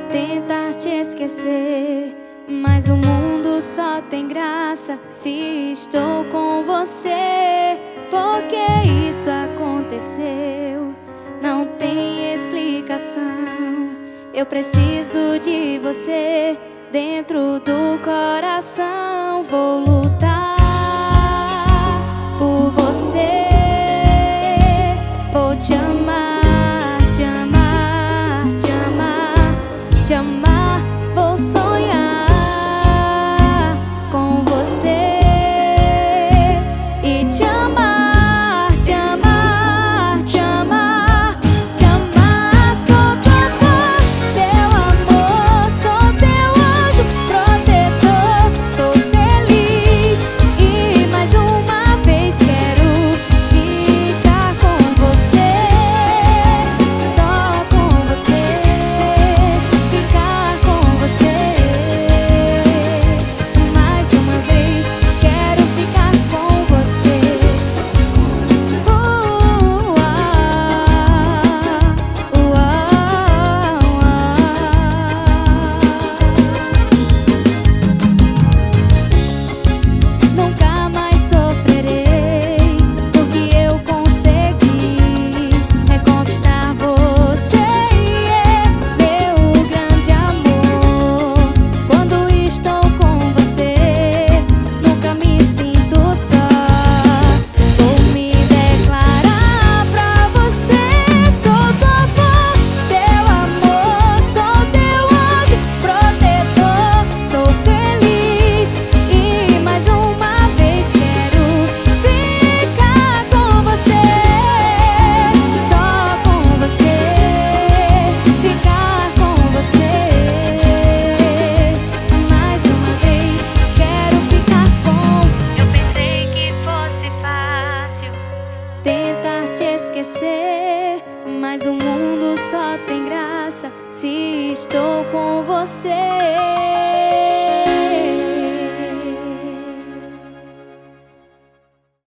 tentar te esquecer, mas o mundo só tem graça se estou com você. Porque isso aconteceu, não tem explicação. Eu preciso de você dentro do coração. Vou lutar por você, vou te amar, te amar, te amar, te amar. Vou sonhar com você e te amar, te amar, te amar, te amar. Sou tua flor, teu amor, sou teu anjo protetor. Sou feliz e mais uma vez quero ficar com você, só com você, ficar com você. Mais uma vez quero ficar com você. Nunca mais sofrerei, porque eu consegui reconquistar você. E é meu grande amor. Quando estou com você, nunca me sinto só. Vou me declarar pra você. Sou tua voz, teu amor, sou teu anjo protetor. Sou feliz e mais uma vez quero ficar com você, só com você, ficar com você. Mais uma vez quero ficar com. Eu pensei que fosse fácil tentar te esquecer, mas o mundo só tem graça se estou com você.